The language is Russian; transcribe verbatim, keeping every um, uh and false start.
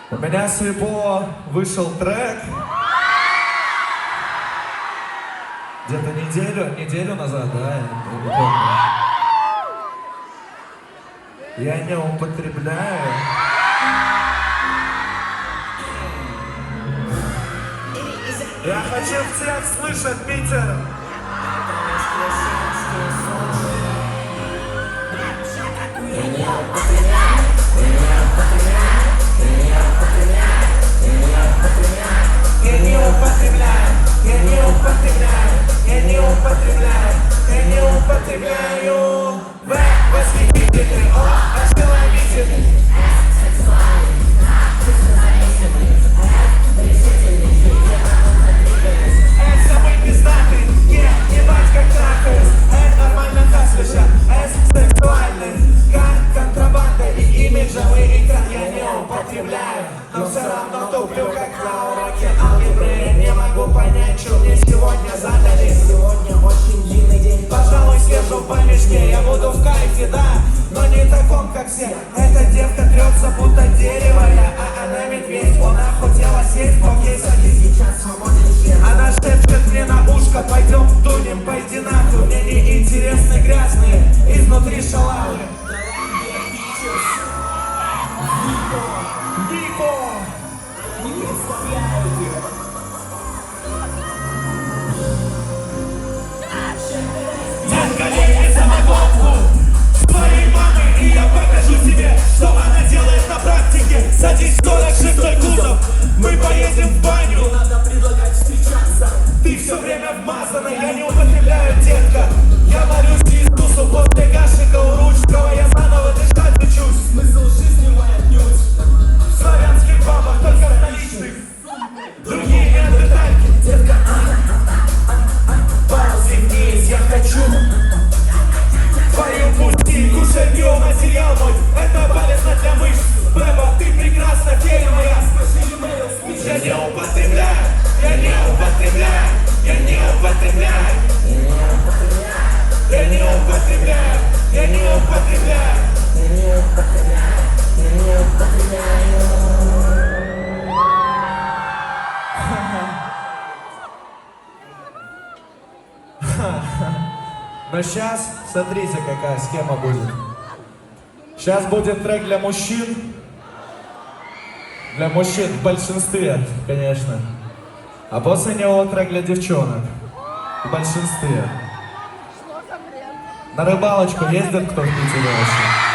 У меня с Випо вышел трек. Где-то неделю, неделю назад, да, я не помню. Я не употребляю. Я хочу всех слышать, Питер. Я не употребляю, я не употребляю, я не употребляю, я не употребляю. Вы восхитительны, о, ошеломительны. Эх, самый пиздатый, е, ебать как трахаюсь. Эх, нормально хаслиша, эх, сексуальный. Как контрабанда и имиджевый экран я не употребляю. Но все равно туплю, как на уроке алгебры. Я не могу понять, что мне сегодня задали. Сегодня очень длинный день. Пожалуй, съезжу по мечте, я буду в кайфе, да, но не таком, как все. Эта девка трется, будто дерево я, а она медведь. Она хотела сесть, но ей садись, сейчас свободен член. Она шепчет мне на ушко, пойдем тунем, пойди нахуй. Мне не интересны грязные изнутри шалавы. Випо! Не представляете! Детка, лей самогонку своей мамы, и я покажу тебе, что она делает на практике. Садись в сорок шестой кузов, мы поедем в баню. Не надо предлагать встречаться. Ты все время вмазана, я не употребляю, детка. Я молюсь Иисусу после Гашика у Ручского, я заново дышать учусь. Смысл жизни мой отнюдь в славянских бабах, только в наличных. Другие неандертальки, детка, ползи вниз, я хочу твою пусти, кушай биоматериал мой, это полезно для мышц. Бэба, ты прекрасна, фея моя. Я не употребляю, я не употребляю, я не употребляю, я не употребляю, я не употребляю, я не употребляю, я не употребляю. Но сейчас, смотрите, какая схема будет. Сейчас будет трек для мужчин. Для мужчин в большинстве, конечно. А после него трек для девчонок. В большинстве. На рыбалочку ездит кто в Питере вообще?